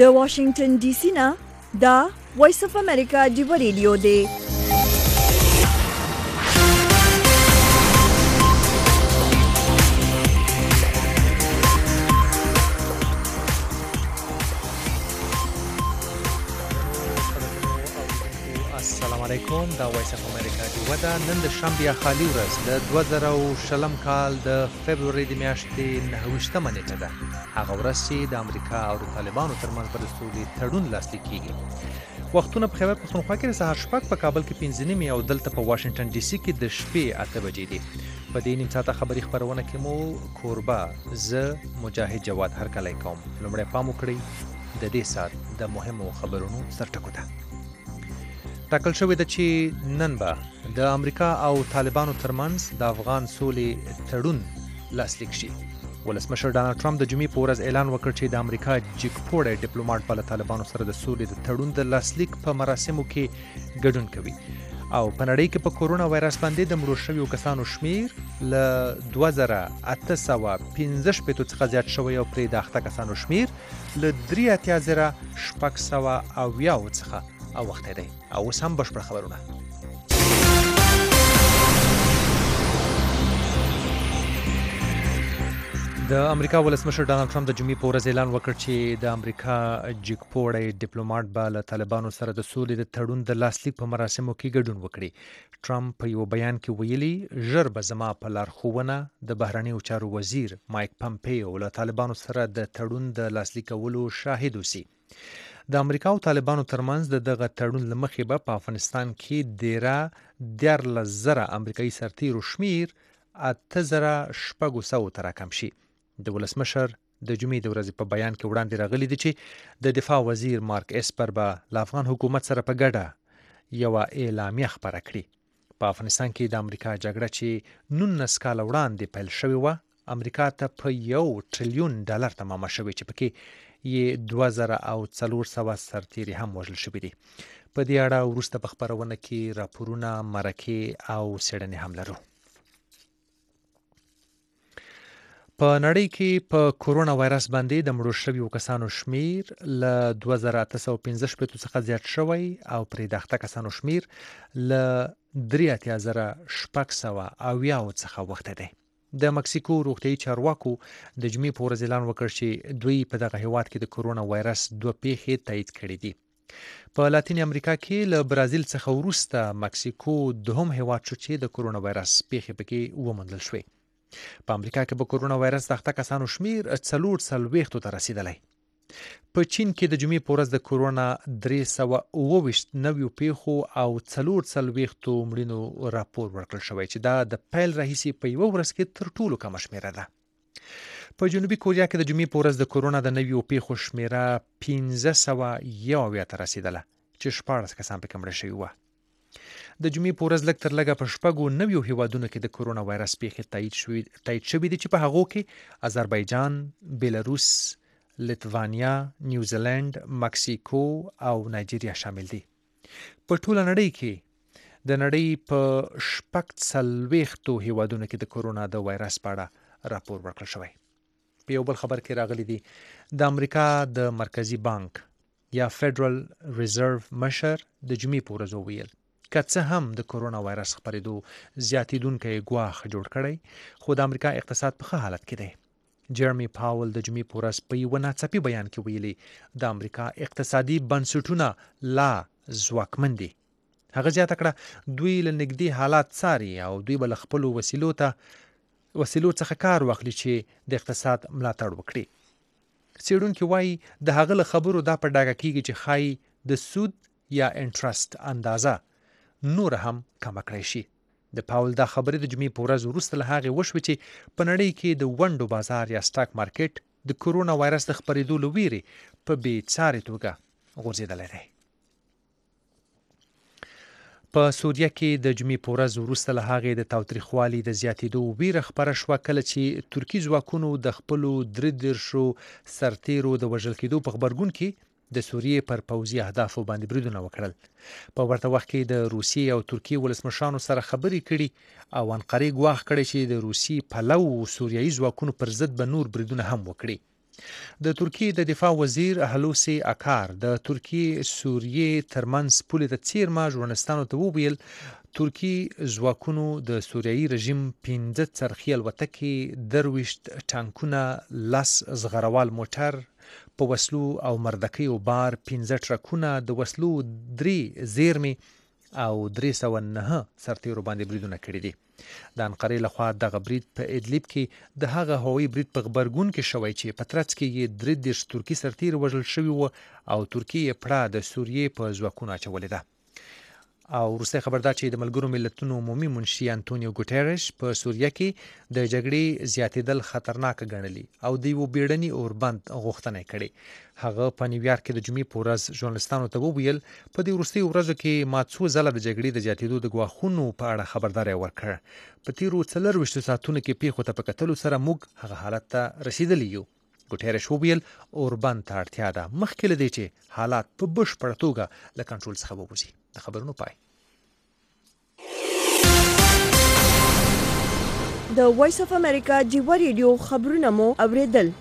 د واشنگټن ډي سي نه دا وایس اف امریکا ډیو ریډیو دی. السلام علیکم، دا وایس اف امریکا ډیو ده. نن د شنبه خالي ورځ د 2020 کال د فبرवरी د میاشتې 9 نیټه ده. هغه ورځ چې د امریکا او د طالبانو ترمنځ پر سولې تړون لاسلیک کیږي. وختونه په خیبر پښتونخوا کې سهار شپږ، په کابل کې 5 او دلته په واشنگټن ډي سي کې د شپې 8 بجې دي. په دې نیم ساعته خبري خبرونه کې مو کوربه زه مجاهد جواد هرکلی کوم. لومړی پام وکړئ د دې ساعت د مهمو خبرونو سرټکو ته. ټاکل شوې ده چې نن به د امریکا او طالبانو ترمنځ د افغان سولې تړون لاسلیک شي. ولسمشر ډانلډ ټرمپ د جمعې په ورځ اعلان وکړ چې د امریکا جګپوړی ډیپلوماټ به له طالبانو سره د سولې د تړون د لاسلیک په مراسمو کې ګډون کوي. او په نړۍ کې په کورونا وایرس باندې د مړو شویو کسانو شمیر له 2815 څخه زیات شوی او پرې د اخته کسانو شمیر له 3670 څخه اوخته دی. او اوس هم بشپړ خبرونه. د امریکا ولسمشر ډانلډ ټرمپ د جمعې په ورځ اعلان وکړ چې د امریکا جګپوړی ډیپلوماټ به له طالبانو سره د سولې د تړون د لاسلیک په مراسمو کې ګډون وکړي. ټرمپ په یو بیان کې ویلي، ژر به زما په لارښوونه د بهرنیو چارو وزیر مایک پمپیو له طالبانو سره د تړون د لاسلیکولو شاهد اوسي. د امریکا او طالبانو ترمنځ د دغه تړون له مخې به په افغانستان کې 14,000 امریکایي سرتیرو شمیر 8,600 ته راکم شي. د ولسمشر د جمعې د ورځې په بیان کې وړاندې راغلی دی چې د دفاع وزیر مارک اسپر به له افغان حکومت سره په ګډه یوه اعلامیه خپره کړي. په افغانستان کې د امریکا جګړه چې 19 کاله وړاندې پیل شوې وه، امریکا ته په $1 ټریلیون تمامه شوې، چې پکې یې 2400 سرتیري هم وژل شوي دي. په دې اړه وروسته په خپرونه کې راپورونه، مرکې او څېړنې هم لرو. په نړۍ کې په کورونا وایرس باندې د مړو شویو کسانو شمیر له 2815 څخه زیات شوی او پرې د اخته کسانو شمیر له 3670 څخه وخته دی. د مکسیکو روغتیايي چارواکو د جمعې په ورځ اعلان وکړ چې دوی په دغه هیواد کې د کورونا وایرس 2 پیښې تایید کړې دي. په لاتین امریکا کې له برازیل څخه وروسته مکسیکو دوهم هیواد شو چې د کورونا وایرس پیښې پکې وموندل شوې. په امریکا کې په کورونا وایرس د اخته کسانو شمیر 440 ته رسیدلی. په چین کې د جمعې په ورځ د کورونا 329 نویو پیښو او 440 مړینو راپور ورکړل شوی، چې دا د پیل راهیسې په یوه ورځ کې تر ټولو کمه شمیره ده. په جنوبي کوریا کې د جمعې په ورځ د کورونا د نویو پیښو شمیره 501 ته رسیدله، چې 14 کسان پکې مړه شوي وه. د جمعې په ورځ لږ تر لږه په 9 هیوادونو کې د کورونا وایرس پیښې تایید شوي دي، چې په هغو کې آذربایجان، بیلاروس، لیتوانیا، نیوزیلند، مکسیکو او نایجیریا شامل دي. په ټوله نړۍ کې د نړۍ په 40 هیوادونو کې د کورونا د وایرس په اړه راپور ورکړل شوی. په یو بل خبر کې راغلی دی، د امریکا د مرکزی بانک یا فدرال ریزرو مشر د جمعې په ورځ وویل، که څه هم د کورونا وایرس خپرېدو زیاتېدونکی ګواښ جوړ کړی، خو د امریکا اقتصاد په ښه حالت کې دی. جرمی پاول د جمعې په ورځ په یوه ناڅاپي بیان کې ویلي، د امریکا اقتصادي بنسټونه لا ځواکمن دي. هغه زیاته کړه، دوی له نږدې حالات څاري او دوی به له خپلو وسیلو څخه کار واخلي چې د اقتصاد ملاتړ وکړي. څېړونکي وایي د هغه له خبرو دا په ډاګه کیږي چې ښایي د سود یا انټرست اندازه نور هم کمه کړی شي. د پاول دا خبرې د جمعې په ورځ وروسته له هغې وشوې چې په نړۍ کې د ونډو بازار یا سټاک مارکیټ د کورونا وایرس د خپرېدو له ویرې په بې ساري توګه غورځېدلی دی. په سوریه کې د جمعې په ورځ وروسته له هغې د تاوتریخوالي د زیاتېدو ویره خپره شوه، کله چې ترکي ځواکونو د خپلو 33 سرتیرو د وژل کېدو په غبرګون کې د سوریې پر پوځي اهدافو باندې بریدونه وکړل. په ورته وخت کې د روسیې او ترکیې ولسمشرانو سره خبرې کړي او انقرې ګواښ کړی چې د روسي پلو سوریایي ځواکونو پر ضد به نور بریدونه هم وکړي. د ترکیې د دفاع وزیر هلوسی اکار د ترکیې سوریې ترمنځ پولې ته څیرمه ژورنالستانو ته وویل ترکی ځواکونو د سوریایي رژیم 15 څرخي الوتکې 23 ټانکونه 10 زغروال موټر په وسلو او مردکیو بار 15 ټرکونه د وسلو 3 زیرمې او 309 سرتیرو باندې بریدونه کړي دي. د انقرې لخوا دغه برید په ادلیب کې د هغه هوایي برید په غبرګون کې شوی چې په ترڅ کې یې 33 ترکي سرتیر وژل شوي وو او ترکیه پړه د سوریې په ځواکونو اچولې ده. او وروستی خبر دا چې د ملګرو ملتونو عمومي منشي انټونیو ګوټیرش په سوریه کې د جګړې زیاتېدل خطرناک ګڼلي او د یو بیړني اوربند غوښتنه کړې. هغه په نیویارک کې د جمعې په ورځ ژورنالستانو ته وویل په دې وروستیو ورځو کې ما څو ځله د جګړې د زیاتېدو د ګواښونو په اړه خبرداری ورکړ. په تیرو 24 ساعتونو کې پیښو ته په کتلو سره موږ هغه حالت ته رسیدلی یو. ګوټیرش وویل اوربند ته اړتیا ده مخکې له دې چې حالات په بشپړه توګه له کنټرول څخه ووځي. د خبرونو پای. د وایس اف امریکا جیوا ریډیو خبرونه مو اوریدل.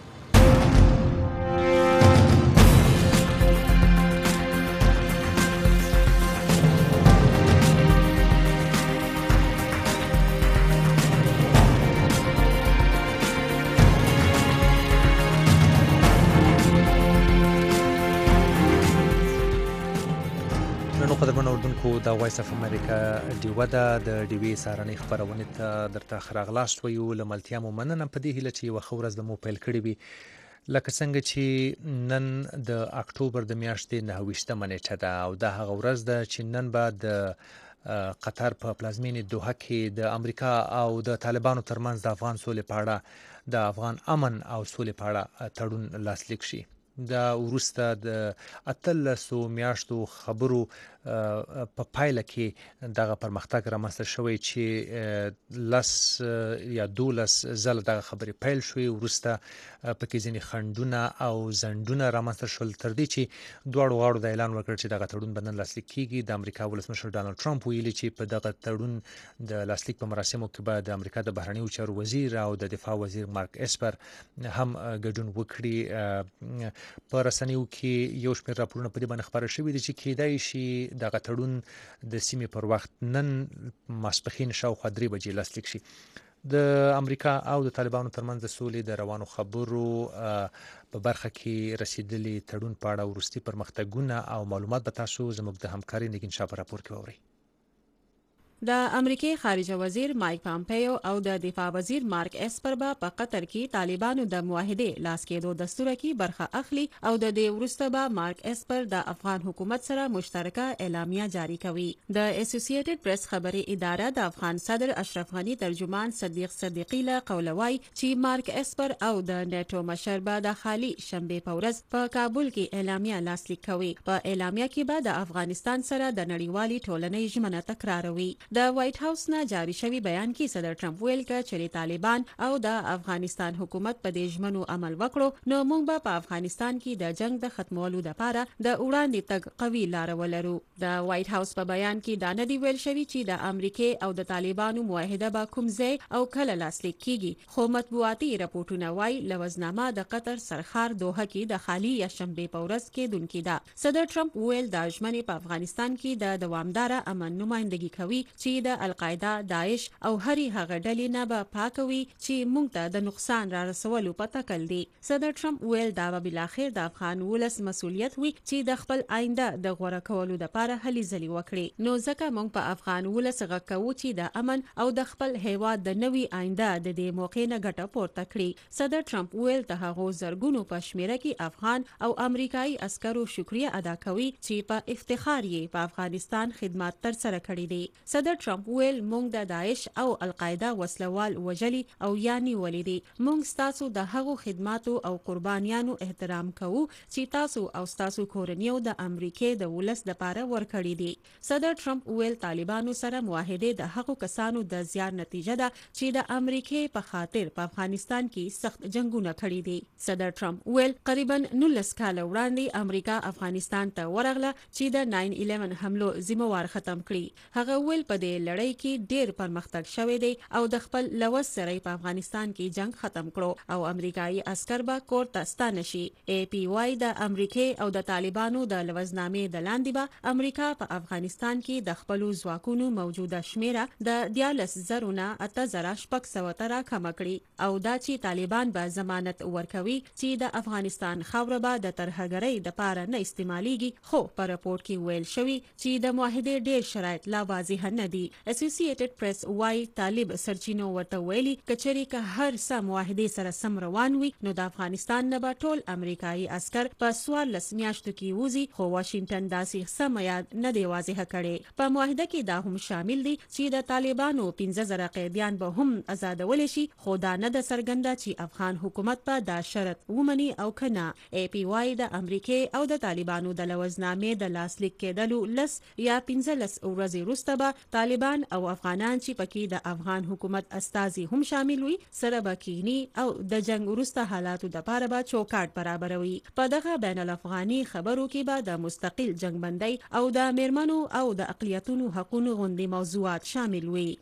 قدرمنو اوردونکو د وایس اف امریکا ډیوه ده د ډیوې سهارنۍ خپرونې ته درته ښه راغلاست ویو. له ملتیا مو مننه په دې هیله چې یوه ښه ورځ د مو پیل کړې وي. لکه څنګه چې نن د اکتوبر د میاشتې 29مه نیټه ده او دا هغه ورځ ده چې نن به د قطر په پلازمینې دوحه کې د امریکا او د طالبانو ترمنځ د افغان سولې په اړه د افغان امن او سولې په اړه تړون لاسلیک شي. دا وروسته د 18 میاشتو خبرو په پایله کې دغه پرمختګ رامنځته شوی چې 10 یا 12 ځله دغه خبرې پیل شوې. وروسته پکې ځینې خنډونه او ځنډونه رامنځته شول تر دې چې دواړو غاړو د اعلان وکړ چې دغه تړون به نن لاسلیک کیږي. د امریکا ولسمشر ډانلډ ټرمپ ویلي چې په دغه تړون د لاسلیک په مراسمو کې به د امریکا د بهرنیو چارو وزیر او د دفاع وزیر مارک اسپر هم ګډون وکړي. په رسنیو کې یو شمېر راپورونه په دې باندې خبره شوي دي چې کېدای شي دغه تړون د سیمې پر وخت نن ماسپښین شاوخوا 3 بجې لاسلیک شي. د امریکا او د طالبانو ترمنځ د سولې د روانو خبرو په برخه کې رسیدلي تړون په اړه وروستي پرمختګونه او معلومات به تاسو زموږ د همکاري نګین شاه په راپور کې واورئ. د امریکای خارجه وزیر مایک پامپیو او د دفاع وزیر مارک اسپر په قطر کې طالبانو د معاهده لاس کېدو دستور کې برخه اخلي او د دې وروسته به مارک اسپر د افغان حکومت سره مشترکه اعلامیه جاری کوي. د اسوسییټډ پریس خبري اداره د افغان صدر اشرف غنی ترجمان صدیق صدیقی له قولوي چې مارک اسپر او د نیټو مشر به د خالي شنبه په ورځ په کابل کې اعلامیه لاسلیک کوي. په اعلامیه کې به د افغانستان سره د نړیوالي ټولنې ژمنه تکراروي. د وایټ هاوس نه جاری شوی بیان کې صدر ټرمپ ویل چې طالبان او د افغانستان حکومت په دې ژمنو عمل وکړو نو موږ به په افغانستان کې د جنگ د ختمولو لپاره د وړاندې تګ قوي لار ولرو. د وایټ هاوس په بیان کې دا نه دی ویل شوی چې د امریکای او د طالبانو معاهده به کوم ځای او کله لاسلیک کیږي، خو مطبوعاتي راپورټونه وایي لوزنامه د قطر سرخار دوحه کې د خالي یا شنبه په ورځ کې دونکې ده. صدر ټرمپ ویل د ژمنې په افغانستان کې د دوامدار امن نمائندګي کوي چې د القاعده، داعش او هرې هغه ډلې نه به پاکوي چې موږ ته د نقصان را رسولو په تکل دي. صدر ټرمپ ویل دا به بالاخره د افغان ولس مسؤلیت وي چې د خپل آینده د غوړه کولو لپاره هلې ځلې وکړي. نو ځکه موږ په افغان ولس غږ کوو چې د امن او د خپل هیواد د نوي آینده د دې موقع نه ګټه پورته کړي. صدر ټرمپ ویل د هغو زرګونو په شمیره کې افغان او امریکایي عسکرو شکریه ادا کوي چې په افتخار یې په افغانستان خدمات تر سره کړي دي. صدر ټرمپ ویل موږ د داعش او القاعده وسلوال وجلی او یاني ولیدي. موږ تاسو د هغو خدماتو او قربانیانو احترام کوو چې تاسو او تاسو کورنیو د امریکای د ولس لپاره ورکړي دي. صدر ټرمپ ویل طالبانو سره معاهده د هغو کسانو د زیار نتیجه ده چې د امریکای په خاطر په افغانستان کې سخت جنگونه کړي دي. صدر ټرمپ ویل تقریبا 19 کال وړاندې امریکا افغانستان ته ورغله چې د 9/11 حملو ذمہوار ختم کړي. هغه ویل په دې لړۍ کې ډیر پرمختګ شوی دی او د خپل لوز سره په افغانستان کې جنگ ختم کړو او امریکایي عسكر به کور ته ستانه شي. APY د امریکای او د طالبانو د لوزنامې د لاندې به امریکا په افغانستان کې د خپل ځواکونو موجوده شمیره د 14,800 تر کم کړي او دا چې طالبان به ضمانت ورکوي چې د افغانستان خاوره به د ترهګرۍ د پاره نه استعماليږي. خو په راپورټ کې ویل شوی چې د معاهدې ډیر شرایط لا واضح نه دي. اسوسییټډ پریس وايي طالب سرچینو ورته ویلي کچري که هر څه معاهدې سره سم روان وي نو د افغانستان نه به ټول امریکایي عسكر په 14 میاشتو کې وځي، خو واشنگټن داسې سم یاد نه دی واضح کړي. په معاهده کې دا هم شامل دي چې د طالبانو 15,000 قیدیان به هم آزادول شي، خو دا نه د څرګنده چې افغان حکومت په دا شرط ومني او کنه. APY د امریکای او د طالبانو د لوزنامې د لاسلیک کېدلو لس یا 15 ورځې وروسته به طالبان او افغانان چې پکې د افغان حکومت استازي هم شامل وي سره بکینی او د جنگ وروسته حالاتو د پاره به چوکاټ برابروي. په دغه بین الافغاني خبرو کې به د مستقل جنگبندۍ او د میرمنو او د اقلیتونو حقوقو غوندي موضوعات شامل وي.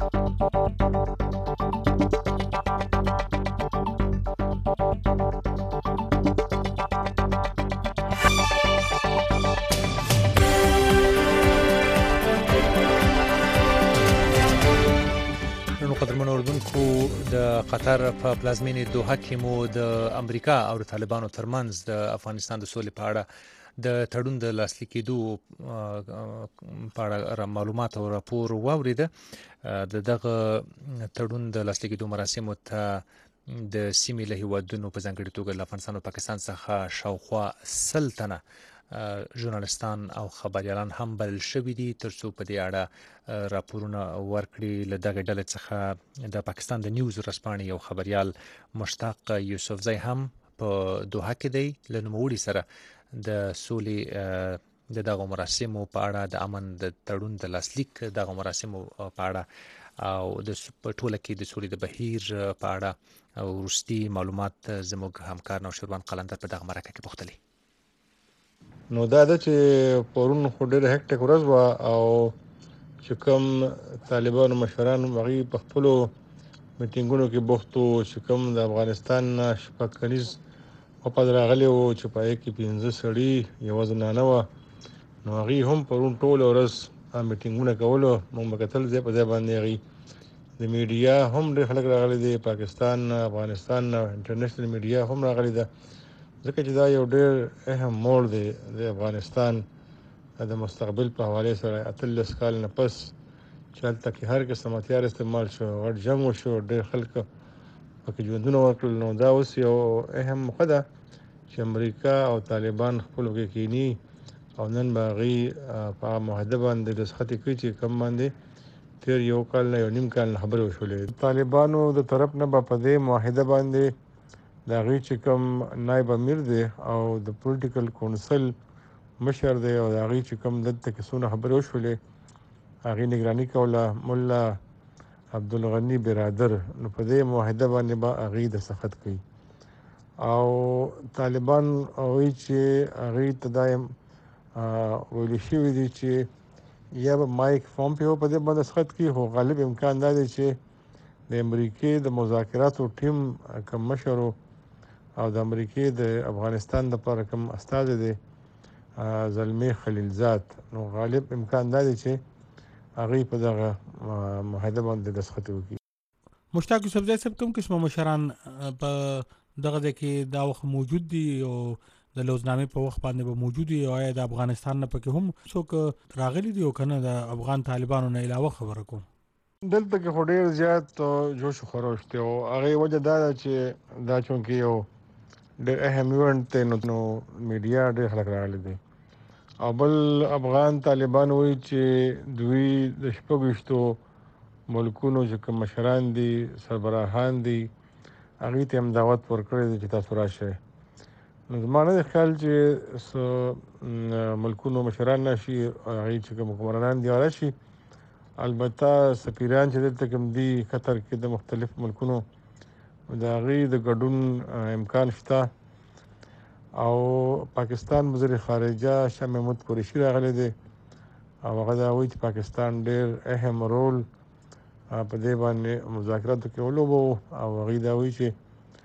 قدرمنو اردوونکو د قطر په پلازمینې دوحه کې مو د امریکا او د طالبانو ترمنځ د افغانستان د سولې په اړه د تړون د لاسلیک کېدو په اړه معلومات او راپور واوریده. د دغه تړون د لاسلیک کېدو مراسمو ته د سیمې له هیوادونو په ځانګړي توګه له افغانستان او پاکستان څخه شاوخوا 100 تنه ژورنالستان او خبريالان هم بلل شوي دي ترڅو په دې اړه راپورونه ورکړي. له دغه ډلې څخه د پاکستان د نیوز ورځپاڼې یو خبريال مشتاق یوسفزی هم په دوحه کې دی. له نوموړي سره د سولې د دغه مراسمو په اړه د امن د تړون د لاسلیک دغه مراسمو په اړه او د ټوله کې د سولې د بهیر په اړه وروستي معلومات زموږ همکار نوشیروان قلندر په دغه مرکه کې پوښتلي. نو دا د چې پرون خو ډېر هکټیک ورځ و او چې کوم طالبانو مشران هغه په خپل میټینګونو کې بوختو چې کوم د افغانستان شپږ کلیز او په راغلي او چې پای کې 15 سړي یو ځنانه و نو هغه هم پرون ټول ورځ میټینګونه کولو موږ مکتل ځای په ځای باندې هغه د میډیا هم ډېر خلک راغلي دي. پاکستان افغانستان انټرنیشنل میډیا هم راغلي ده ځکه چې دا یو ډېر اهم موړ دی د افغانستان د مستقبل په حواله سره. 13 کال نه پس چې هلته کې هر قسم هتیار استعمال شو، غټ جنګ وشو، ډېر خلک پکې ژوندونه ورکړل. نو دا اوس یو اهم موخه ده چې امریکا او طالبان خپل کې کینی او نن باغی په معاهده باندې دستخط کړي چې کوم باندې تیر یو کال نه یو نیم کال خبرې وشولې. طالبانو د طرف نه په دې معاهده باندې دا غي چې کوم نائب امیر دی او د پولیټیکل کونسل مشر دی او دا غي چې کوم دلته کې څونه خبرې وشولې هغه نگرانی کوله مولا عبدالغنی برادر. نو په دې معاهده باندې به هغه د سخت کوي او طالبان وایي چې هغه تدایم ویل شوی دی چې یا به مایک پومپیو په دې باندې سخت کوي. خو غالب امکان دا دی چې د امریکای د مذاکراتو ټیم کوم مشر او د امریکای د افغانستان لپاره کوم استاد دی زلمی خلیلزاد، نو غالب امکان دی چې هغه په دغه معاهده باندې دستخط وکړي. مشتاق یوسفزی صاحب کوم قسمه مشران په دغه ځکه دا وخت موجود دي او د لوزنامې په وخت باندې به موجود دي او د افغانستان نه پکې هم څوک راغلي دي او کنه د افغان طالبانو نه علاوه خبره کوم. دلته کې خو ډېر زیات جوش و خروش دی او هغه وجه دا چې دا چونکې یو ډېر اهم ایونت دی نو میډیا ډېر خلک راغلي دي او بل افغان طالبان وایي چې دوی د شپږ ملکونو چې کوم مشران دي سربراهان دي هغه ته هم دعوت ورکړی دی چې تاسو راشئ. نو زما نه خیال چې ملکونو مشران نشي هغه چې کوم حکمرانان دي راشي. البته سفیران چې دلته کوم دي قطر کې د مختلف ملکونو د هغې د ګډون امکان شته او پاکستان وزیر خارجه شاه محمود قریشي راغلی دی او هغه دا وایي چې پاکستان ډېر اهم رول په دې باندې مذاکراتو کې ولوبو او هغوی دا وایي چې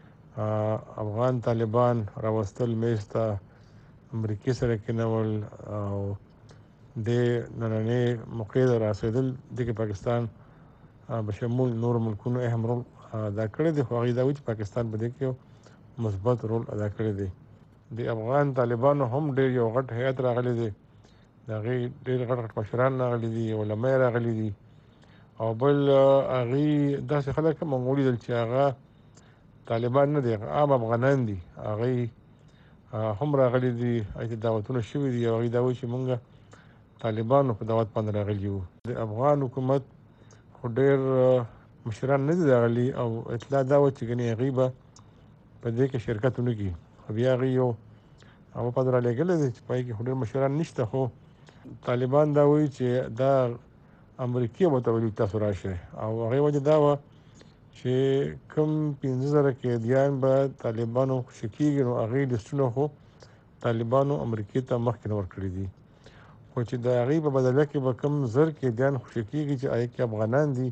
افغان طالبان راوستل میز ته امریکې سره کېنول او د نننۍ موقع ته رسېدل دې کې پاکستان بشمول نور ملکونو اهم رول ادا کړی دی خو هغوی دا وایي چې پاکستان په دې کې مثبت رول ادا کړی دی د افغان طالبانو هم ډېر یو غټ هیات راغلی دی د هغې ډېر غټ غټ مشران راغلي دي علما راغلي دي او بل هغوی داسې خلک هم ولیدل چې هغه طالبان نه دي عام افغانان دي هغوی هم راغلي دي هغې دعوتونه شوي دي او هغوی دا وایي چې مونږ طالبانو په دعوت باندې راغلي وو د افغان حکومت خو ډېر مشران نه دي راغلي او اطلاع دا وه چې ګنې هغوی به په دې کې شرکت ونه کړي خو بیا هغوی یو وفد رالېږلی دی چې په هغې کې خو ډېر مشران نشته خو طالبان دا وایي چې دا امریکې ورته ویلي تاسو راشئ او هغې وجه دا وه چې کوم 15,000 قیدیان به طالبانو خوشي کېږي نو هغې لیسټونه خو طالبانو امریکې ته مخکې نه ورکړي دي خو چې د هغې په بدله کې به کوم 1000 قیدیان خوشي کېږي چې هغې کې افغانان دي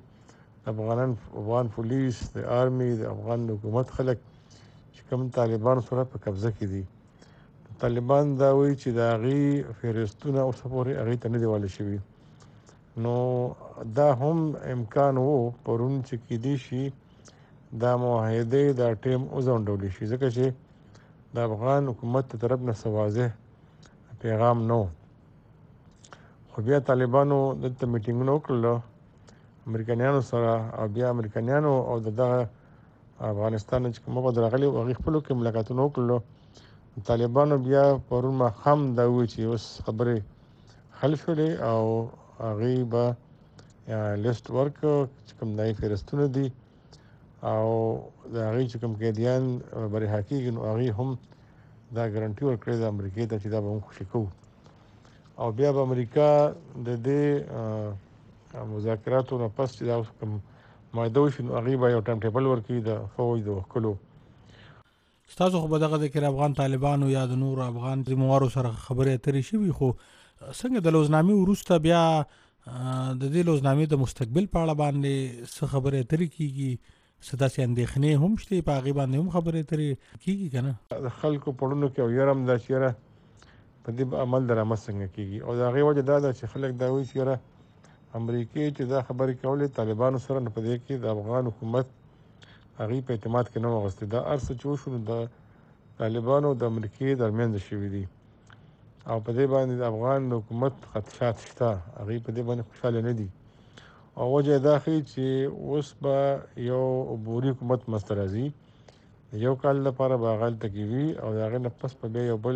افغان پولیس د آرمي د افغان حکومت خلک چې کوم طالبانو سره په قبضه کې دي طالبان دا وایي چې د هغې فهرستونه اوسه پورې هغې ته نه دي والی شوي نو دا هم امکان و پرون چې کېدی شي دا معاهدې دا ټیم وځنډولی شي ځکه چې د افغان حکومت د طرف نه څه واضح پیغام نه و خو بیا طالبانو دلته میټینګونه وکړل امریکایانو سره او بیا امریکایانو او دغه افغانستان چې کوم وفد راغلي وو هغوی خپلو کې ملاقاتونه وکړلو طالبانو بیا پرون ماښام دا وویل چې اوس خبرې حل شولې او هغوی به لیست ورکړ چې کوم د هغې فهرستونه دي او د هغې چې کوم قیدیان به رها کېږي نو هغوی هم دا ګارنټي ورکړې ده امریکې ته چې دا به موږ خوشي کوو او بیا به امریکا د دې مذاکراتو نه پس چې دا کوم معاهده وشي نو هغوی به یو ټایم ټیبل ورکړي د فوج د وښکلو ستاسو خو به دغه د کې افغان طالبانو یا د نورو افغان ذموارو سره خبرې اترې شوي خو څنګه د لوزنامې وروسته بیا د دې لوزنامې د مستقبل په اړه باندې څه خبرې اترې کېږي څه داسې اندېښنې هم شته په هغې باندې هم خبرې اترې کېږي که نه د خلکو په ړونو کې او یره هم دا چې یره په دې عمل درآمد څنګه کېږي او د هغې وجه دا ده چې خلک دا وایي چې یره امریکې چې دا خبرې کولې طالبانو سره نو په دې کې د افغان حکومت هغوی په اعتماد کې نه واغوستې دا هر څه چې وشو نو د طالبانو د امریکې درمیانځ شوي دي او په دې باندې د افغان حکومت خدشات شته هغوی په دې باندې خوشحاله نه دي او وجه یې دا ښیي چې اوس به یو عبوري حکومت منځته راځي د یو کال لپاره به هغه هلته کې وي او د هغې نه پس به بیا یو بل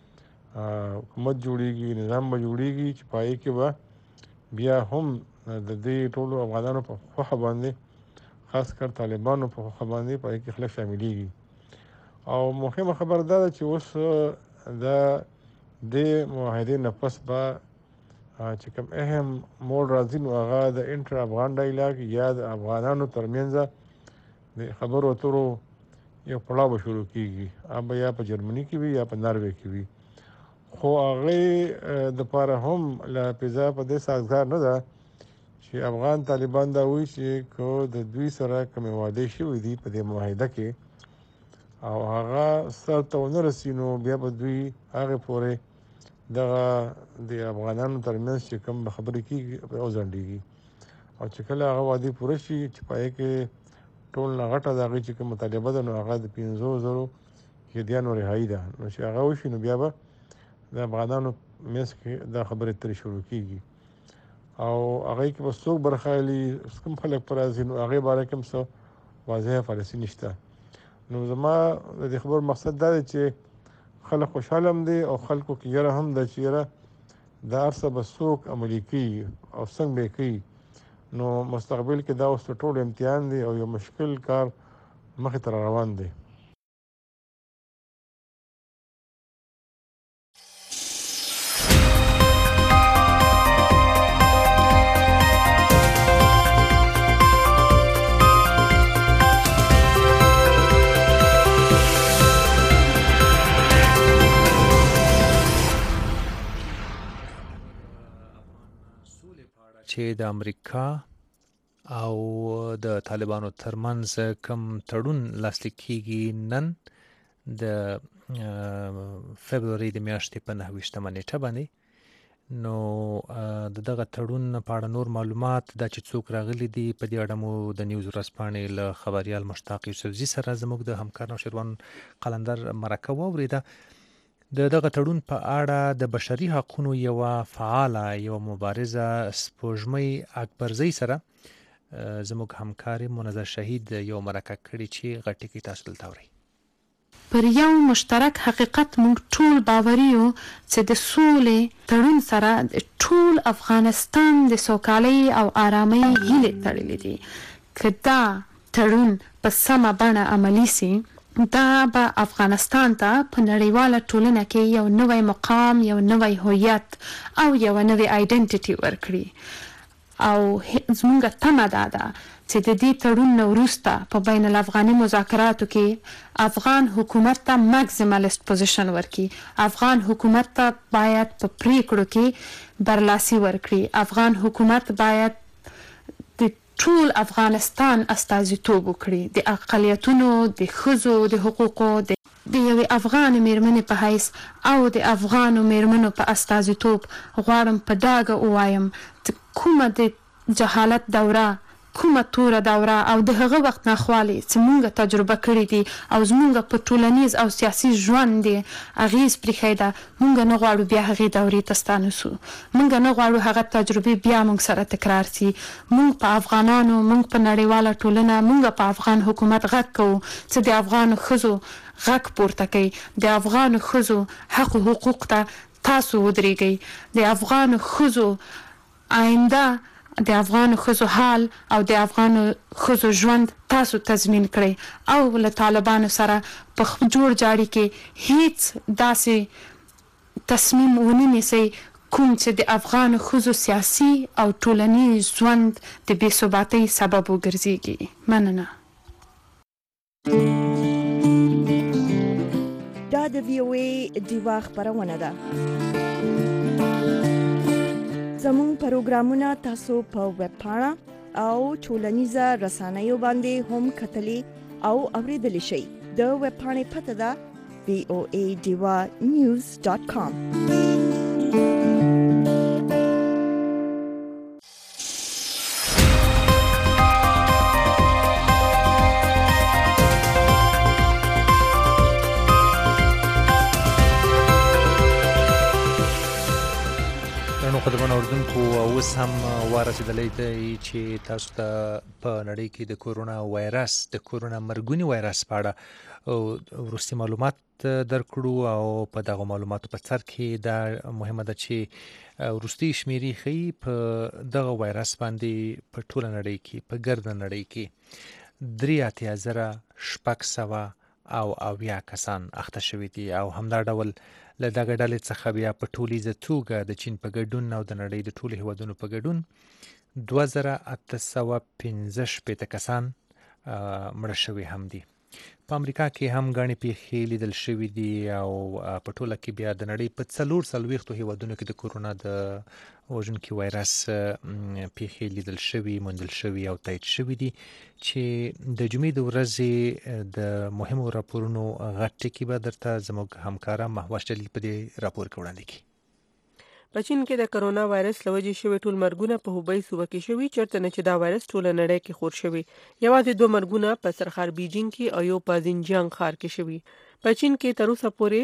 حکومت جوړېږي نظام به جوړېږي چې په هغې کې به بیا هم د دې ټولو افغانانو په خوښه باندې خاص کر طالبانو په خوښه باندې په هغې کې خلک شاملېږي او مهمه خبره دا ده چې اوس د دې معاهدې نه پس به چې کوم اهم موډ راځي نو هغه د انټر افغان ډایلاګ یا د افغانانو ترمنځ د خبرو اترو یو پړاو به شروع کېږي هغه به یا په جرمني کې وي یا په ناروې کې وي خو هغې دپاره هم له پیزا په دې سازګار نه ده چې افغان طالبان دا وایي چې که د دوی سره کومې وعدې شوي دي په دې معاهده کې او هغه سر ته ونه رسي نو بیا به دوی هغې پورې دغه د افغانانو ترمنځ چې کوم خبرې کېږي وځنډېږي او چې کله هغه وعدې پوره شي چې په هغې کې ټول نه غټه د هغې چې کوم مطالبه ده نو هغه د 5,000 قیدیانو رهایي ده نو چې هغه وشي نو بیا به د افغانانو منځ کې دا خبرې اترې شروع کېږي او هغې کې به څوک برخه اخلي کوم خلک په راځي نو هغې باره کې هم څه واضحه پالیسي نشته نو زما د دې خبرو مقصد دا دی چې خلک خوشحاله هم دي او خلکو کې یره هم ده چې یره دا هر څه به څوک عملي کوي او څنګه به یې کوي نو مستقبل کې دا اوس تر ټولو امتحان دی او یو مشکل کار مخې ته روان دی چې د امریکا او د طالبانو ترمنځ کم تړون لاسلیک کیږي نن د فبرवरी د میاشتې په 9 نیټه باندې. نو دغه تړون په اړه نور معلومات دا چې څوک راغلي دي په دې اړه مو د نیوز ورځپاڼې له خبريال مشتاق یوسفزي سره زموږ د همکار نوشیروان قلندر مرکه واوریده. دغه تړون په اړه د بشري حقوقو یو فعاله یو مبارزه سپوږمۍ اکبرزی سره زموږ همکار منظر شهید یو مرکه کړي چې غټي کې تاسو دلته اورئ. پر یو مشترک حقیقت موږ ټول باوري یو چې د سولې تړون سره ټول افغانستان د سوکالۍ او آرامۍ هیلې تړلې دي. که دا تړون په سمه بڼه عملي سي دا به افغانستان ته په نړیواله ټولنه کې یو نوی مقام، یو نوی هویت او یو نوی آیډنټیټي ورکړي. او زمونږ تمه دا ده چې د دې تړون نه وروسته په بین الافغاني مذاکراتو کې افغان حکومت ته ماکسیمالیست پوزیشن ورکړي. افغان حکومت ته باید په پریکړو کې برلاسي ورکړي. افغان حکومت باید د ټول افغانستان استازیتوب وکړي، د اقلیتونو، د ښځو د حقوقو، د یوې افغان میرمنې په حیث او د افغانو میرمنو په استازیتوب غواړم په ډاګه ووایم کومه د جهالت دوره، کومه توره دوره او د هغه وخت ناخوالې چې مونږ تجربه کړې دي او زمونږ په ټولنیز او سیاسي ژوند دی اغیز پرېښی ده، مونږ نه غواړو بیا هغې دورې ته ستانه سو. مونږ نه غواړو هغه تجربې بیا مونږ سره تکرار سي. مونږ په افغانانو، مونږ په نړیواله ټولنه، مونږ په افغان حکومت غږ کوو چې د افغانو ښځو غږ پورته کوي، د افغانو ښځو حق و حقوق ته تاسو ودرېږئ، د افغانو ښځو آینده، د افغانو ښځو حال او د افغانو ښځو ژوند تاسو تضمین کړئ او له طالبانو سره په جوړ جاړي کې هیڅ داسې تصمیم ونه نیسئ کوم چې د افغانو ښځو سیاسي او ټولنیز ژوند د بې ثباتۍ سبب وګرځېږي. مننه. دا د VOA ډیوا خبرونه ده. زموږ پروګرامونه تاسو په ویب پاڼه او ټولنیزه رسنیو باندې هم کتلی او اوریدلی شئ. د ویب پاڼې پته ده voadivanews.com. خدمانو اردوونکو اوس هم ورسېدلی دی چې تاسو ته په نړۍ کې د کورونا وایرس، د کورونا مرګوني وایرس په اړه وروستي معلومات درکړو او په دغه معلوماتو په سر کې دا مهمه ده چې وروستي شمیرې ښیي په دغه وایرس باندې په ټوله نړۍ کې، په ګرده نړۍ کې 83,600 او 80 کسان اخته شوي دي او همدا ډول له دغه ډلې څخه بیا په ټولیزه توګه د چین په ګډون او د نړۍ د ټولو هیوادونو په ګډون 2815 کسان مړه شوي هم دي. په امریکا کې هم ګڼې پیښې لیدل شوي دي او په ټوله کې بیا د نړۍ په 44 هیوادونو کې د کورونا د وژونکي وایرس پیښې لیدل شوي، موندل شوي او تایید شوي دي چې د جمعې د ورځې د مهمو راپورونو غټ ټکي به درته زموږ همکاره محوش جلیل په دې راپور کې وړاندې کړي. په چین کې د کرونا وایرس له وجې شوي ټول مرګونه په هوبی صوبه کې شوي، چېرته نه چې دا وایرس ټوله نړۍ کې خور شوي. یوازې 2 مرګونه په سرخار بیجینګ کې او یو په زینجیانګ ښار کې شوي. په چین کې تر اوسه پورې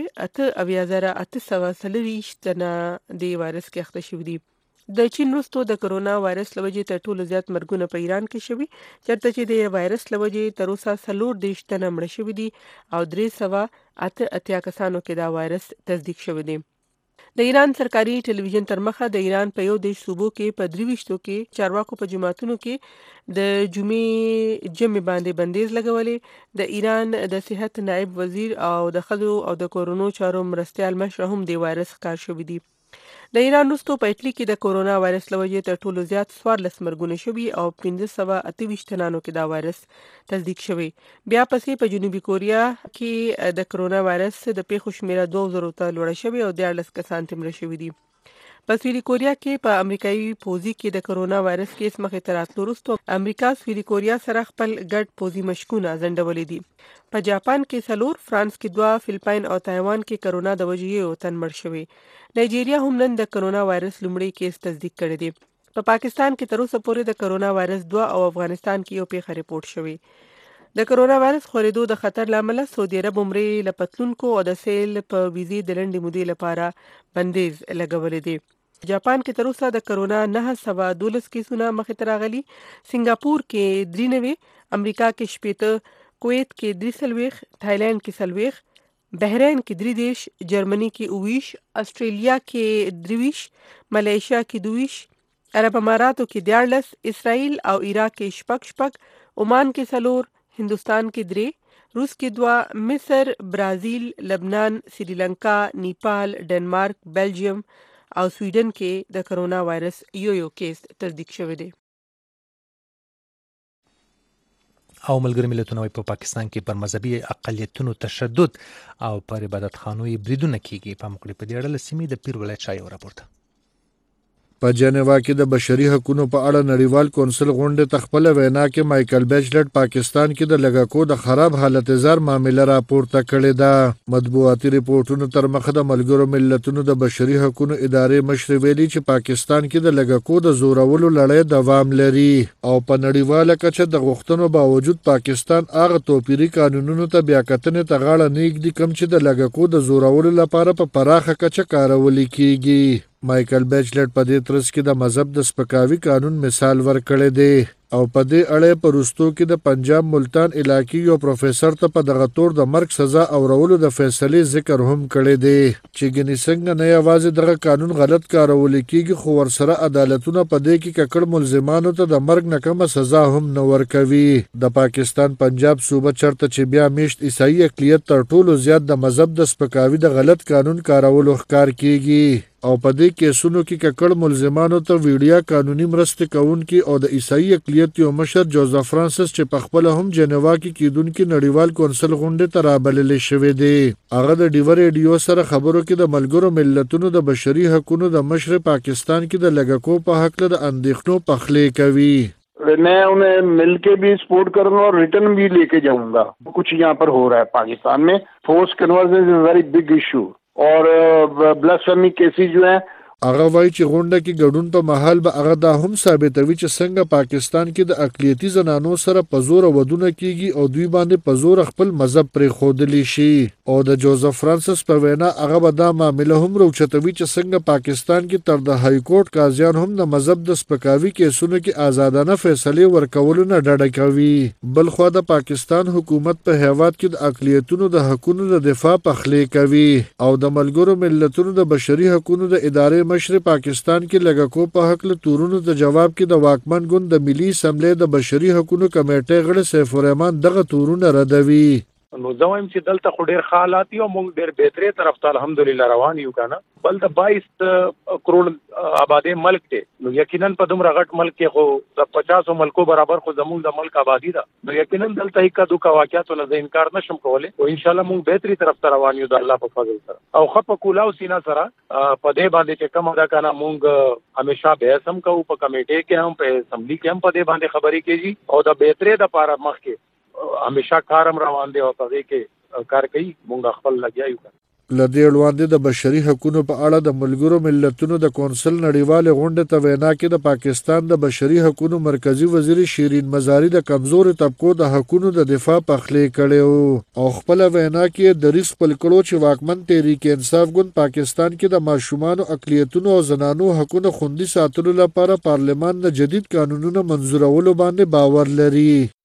88,840 تنه د وایرس کې اخته شوي دي. د چین وروسته د کرونا وایرس له وجې تر ټولو زیات مرګونه په ایران کې شوي، چېرته چې د وایرس له وجې تر اوسه 34 تنه مړه شوي دي او 388 کسانو کې دا وایرس تصدیق شوی دی. د ایران سرکاري ټلویزیون تر مخه د ایران په یو دیش صوبو کې په 23 کې چارواکو په جماعتونو کې د جمعې باندې بندیز لګولې. د ایران د صحت نائب وزیر او د ښځو او د کورونو چارو مرستیال مشر هم د وایرس ښکار شوي دي. د ایران وروسته په اټلی کې د کورونا وایرس له وجې تر ټولو زیات 14 مرګونه شوي او 1528 تنانو کې دا وایرس تصدیق شوی. بیا پسې په جنوبي کوریا کې د کورونا وایرس د پیښو شمیره 2000 ته لوړه شوې او 14 کسان مړه شوي دي. په سویلي کوریا کې په امریکایي پوځي کې د کرونا وایرس کیس مخې ته راتلو وروسته امریکا سویلي کوریا سره خپل ګډ پوځي مشقونه ځنډولي دي. په جاپان کې 4، فرانس کې 2، فلپاین او تایوان کې کرونا د وجې یو تن مړ شوی. نایجیریا هم نن د کرونا وایرس لومړی کیس تصدیق کړی دی. په پاکستان کې تر اوسه پورې د کرونا وایرس 2 او افغانستان کې یو پیښه ریپورت شوی. د کرونا وایرس خورېدو د خطر لامل سعودي عرب عمرې لپتلونکو او د سیل په ویزې د لنډې مودې لپاره بندیز لګولې دي. جاپان کې تر اوسه د کرونا 912 کیسونه مخې ته راغلي. سنگاپور کې 93، امریکا کې 70، کویت کې 43، تایلند کې 40، بحرین کې 33، جرمني کې 29، استرالیا کې 23، ملیشیا کې 22، عرب اماراتو کې 14، اسرائیل او عراق کې 6، عمان کې 4، هندوستان کې 3، روس کې 2، مصر، برازیل، لبنان، سریلانکا، نیپال، ډنمارک، بلجیم او سویډن کې د کرونا وایرس یو کیس تصدیق شوی دی. او ملګری ملتونه په پاکستان کې پر مذهبي اقلیتونو تشدد او پر عبادتخانو بریدونه کیږي. په مقابل په دې اړه سیمې د پیر ولایت شایو راپورته. په جنیوا کې د بشري حقوقو په اړه نړیوال کونسل غونډه تخپل وینا کې مایکل بیچلټ پاکستان کې د لګاکو د خراب حالت زار معاملې راپورته کړې ده. مطبوعاتي ریپورتونو تر مخه د ملګرو ملتونو د بشري حقوقو ادارې مشر ویلي چې پاکستان کې د لګاکو د زورولو لړۍ دوام لري او په نړیواله کچه د غوښتنو باوجود پاکستان هغه توپیري قانونونو ته بیا کتنې ته غاړه نه ږدي کوم چې د لګاکو د زورولو لپاره په پراخه کچه کارول کیږي. مایکل بیچلټ په دې ترڅ کې د مذهب د سپکاوي قانون مثال ورکړی دی او په دې اړه په روستو کې د پنجاب ملتان علاقې یو پروفیسور ته په دغه تور د مرګ سزا اورولو د فیصلې ذکر هم کړی دی چې ګنې څنګه نه یوازې دغه قانون غلط کارول کیږي خو ورسره عدالتونه په دې کې ککړ ملزمانو ته د مرګ نه کمه سزا هم نه ورکوي. د پاکستان پنجاب صوبه چرته چې بیا میشت عیسائی اقلیت تر ټولو زیات د مذهب د سپکاوي د غلط قانون کارولو ښکار کیږي او په دې کیسونو کې ککړ ملزمانو ته ویډیا قانوني مرستې کوونکي او د عیسائی اقلیت یو مشر جوزف فرانسس چې په خپل هم جنیوا کې کیدونکي نړیوال کونسل غونډې ته رابلل شوی دی. هغه د ډیو ریډیو سره خبرو کې د ملګرو ملتونو د بشري حقوقو د مشر پاکستان کې د لګاکو په حق له اندېښنو پخلی کوي. मैं उन्हें मिल के भी सपोर्ट करूंगा और रिटर्न भी लेके जाऊंगा. कुछ यहाँ पर हो रहा है पाकिस्तान में, force conversion is very big issue और ब्लास्फेमी केसेस जो हैं هغه وایي چې غونډه کې ګډون په محل به هغه دا هم ثابتوي چې څنګه پاکستان کې د اقلیتي زنانو سره په زور ودونه کیږي او دوی باندې په زور خپل مذهب پرې خودلی شي او د جوزف فرانسس په وینا هغه به دا معامله هم روچتوي چې څنګه پاکستان کې تر د های کورټ قاضیان هم د مذهب د سپکاوي کیسونو کې آزادانه فیصلې ورکولو نه ډډه کوي. بل خو د پاکستان حکومت په هیواد کې د اقلیتونو د حقوقو د دفاع پخلی کوي او د ملګرو ملتونو د بشري حقوقو د ادارې مشر پاکستان کې لګاکو په حق له تورونو د جواب کې د واکمن ګوند د ملي اسمبلی د بشري حقوقو کمیټې غړي سیف الرحمن دغه تورونه ردوي. نو زه وایم چې دلته خو ډېر ښه حالات دي او موږ ډېر بهترې طرف ته الحمدلله روان یو که نه. بل د 22 کروڑ آبادی ملک دی نو یقینا په دومره غټ ملک کې خو د 50 ملکو برابر خو زموږ د ملک آبادی ده نو یقینا دلته هیڅ دوه واقعیتو نه انکار نشم کولی او ان شاء الله موږ بهتري طرف ته روان یو د الله په فضل سره او خپ کولاو سینا سره په دې باندې چې کوم دا کنه موږ همیشه به سم کوو په کمیټې کې هم په اسمبلی کې هم په دې باندې خبرې کیږي او د بهتري د پاره مخ کې همیشه کارم روان دی او په دې کې کار کوي مونږ خپل لګیایو. لدې وړاندې د بشري حقوقو په اړه د ملګرو ملتونو د کونسل نړیواله غونډه ته وینا کې د پاکستان د بشري حقوقو مرکزی وزیر شیرین مزاری د کمزور طبقو د حقوقو د دفاع پخلی کړي او خپل وینا کې د ریس خپل کړو چې واکمن تحریک انصاف ګوند پاکستان کې د ماشومان اقلیتونو او زنانو حقوقو خوندي ساتلو لپاره پارلمان د جدید قانونونو منظورولو باندې باور لري.